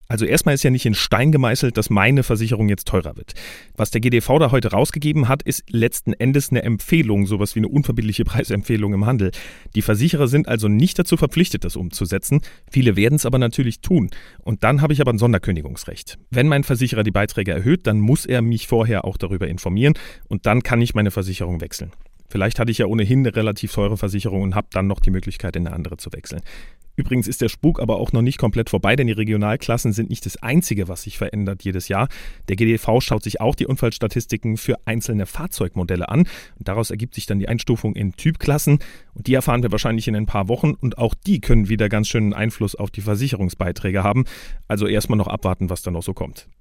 Also erstmal ist ja nicht in Stein gemeißelt, dass meine Versicherung jetzt teurer wird. Was der GDV da heute rausgegeben hat, ist letzten Endes eine Empfehlung, sowas wie eine unverbindliche Preisempfehlung im Handel. Die Versicherer sind also nicht dazu verpflichtet, das umzusetzen. Viele werden es aber natürlich tun. Und dann habe ich aber ein Sonderkündigungsrecht. Wenn mein Versicherer die Beiträge erhöht, dann muss er mich vorher auch darüber informieren und dann kann ich meine Versicherung wechseln. Vielleicht hatte ich ja ohnehin eine relativ teure Versicherung und habe dann noch die Möglichkeit, in eine andere zu wechseln. Übrigens ist der Spuk aber auch noch nicht komplett vorbei, denn die Regionalklassen sind nicht das Einzige, was sich verändert jedes Jahr. Der GDV schaut sich auch die Unfallstatistiken für einzelne Fahrzeugmodelle an. Und daraus ergibt sich dann die Einstufung in Typklassen. Und die erfahren wir wahrscheinlich in ein paar Wochen. Und auch die können wieder ganz schönen Einfluss auf die Versicherungsbeiträge haben. Also erstmal noch abwarten, was da noch so kommt.